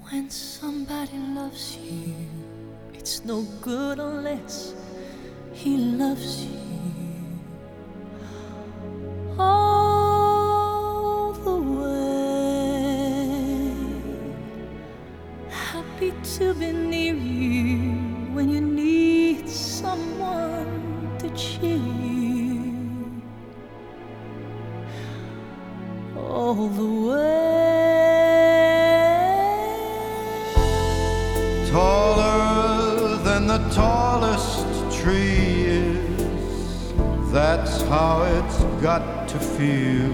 When somebody loves you, it's no good unless he loves you all the way. Happy to be near you when you need someone to cheer you all the way. Taller than the tallest tree is, that's how it's got to feel.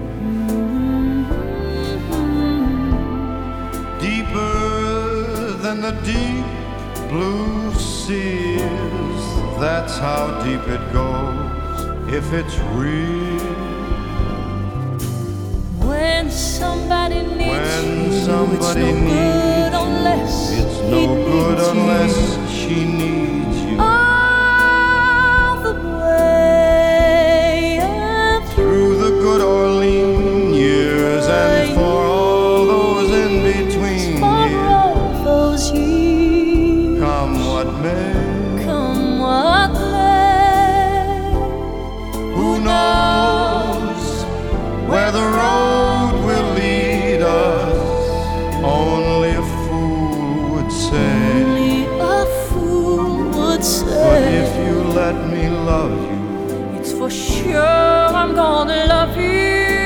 Deeper than the deep blue sea is, that's how deep it goes if it's real. When somebody needs it's no good unless she needs you. All the way up through the good or lean years, and for all those in between years. Come what may, who knows where the road will lead us? Only a fool would say. But if you let me love you, it's for sure I'm gonna love you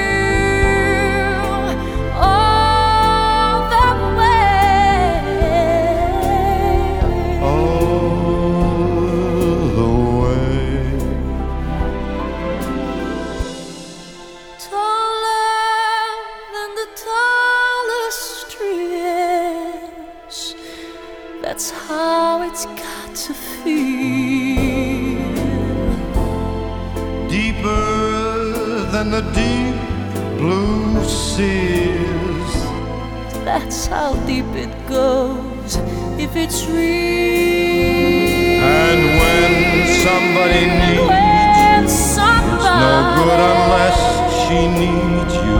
all the way. All the way. Taller than the tallest tree is, that's how it's got to feel. Deeper than the deep blue seas, that's how deep it goes if it's real. and when somebody needs you, it's no good unless she needs you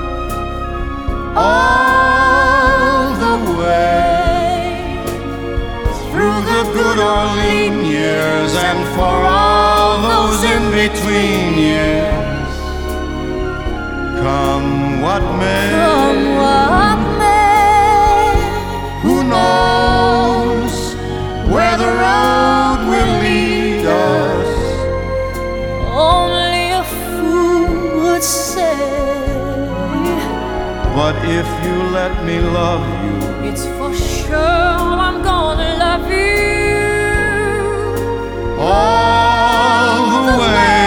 all the way. Through the good or lean years, and for all those in between years. Come what may, who knows where the road will lead us? Only a fool would say. But if you let me love you, It's for sure I'm gonna love you all the way.